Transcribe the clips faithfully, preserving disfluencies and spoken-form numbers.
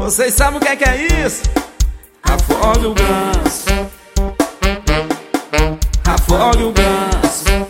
Vocês sabem o que é que é isso? Afogue o ganso, afogue o ganso,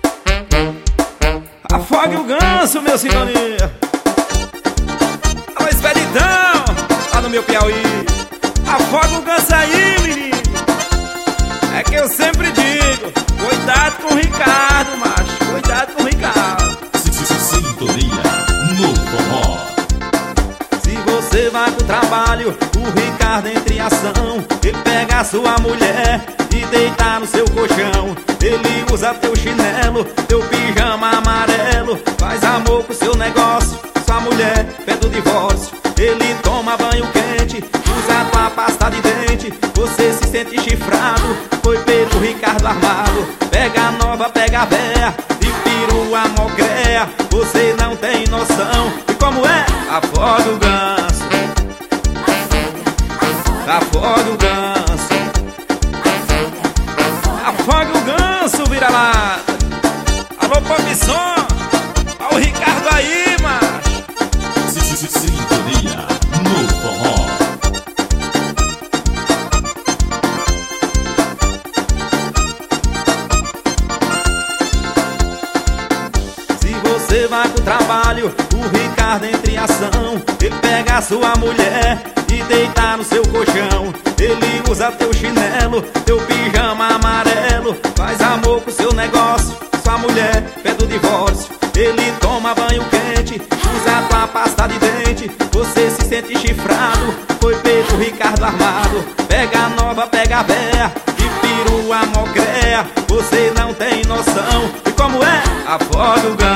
afogue o ganso, meu sintonia. Alô, Expeditão, lá no meu Piauí. Afogue o ganso aí, menino. É que eu sempre digo, cuidado com o Ricardo, macho, cuidado com o Ricardo. Sintonia no forró. Se você vai pro trabalho, o Ricardo entra em ação. Ele pega a sua mulher e deita no seu colchão. Ele usa teu chinelo, teu pijama amarelo. Faz amor com seu negócio, sua mulher pede o divórcio. Ele toma banho quente, usa tua pasta de dente. Você se sente chifrado, foi pelo Ricardo armado. Pega a nova, pega a véia e pirua mogréia. Você não tem noção. E como é? Afogue o ganso, afogue o ganso, afogue o ganso, vira lá. Alô, Popson, ó o Ricardo aí, macho. Sintonia no forró. Se você vai pro trabalho, o Ricardo entra em ação. Ele pega a sua mulher e deita no seu colchão. Ele usa teu chinelo, teu pijama amarelo. Faz amor com seu negócio, sua mulher pede o divórcio. Ele toma banho quente, usa tua pasta de dente. Você se sente chifrado, foi pelo Ricardo armado. Pega a nova, pega a véia e pirua mogréia. Você não tem noção. E como é? Afogue o ganso,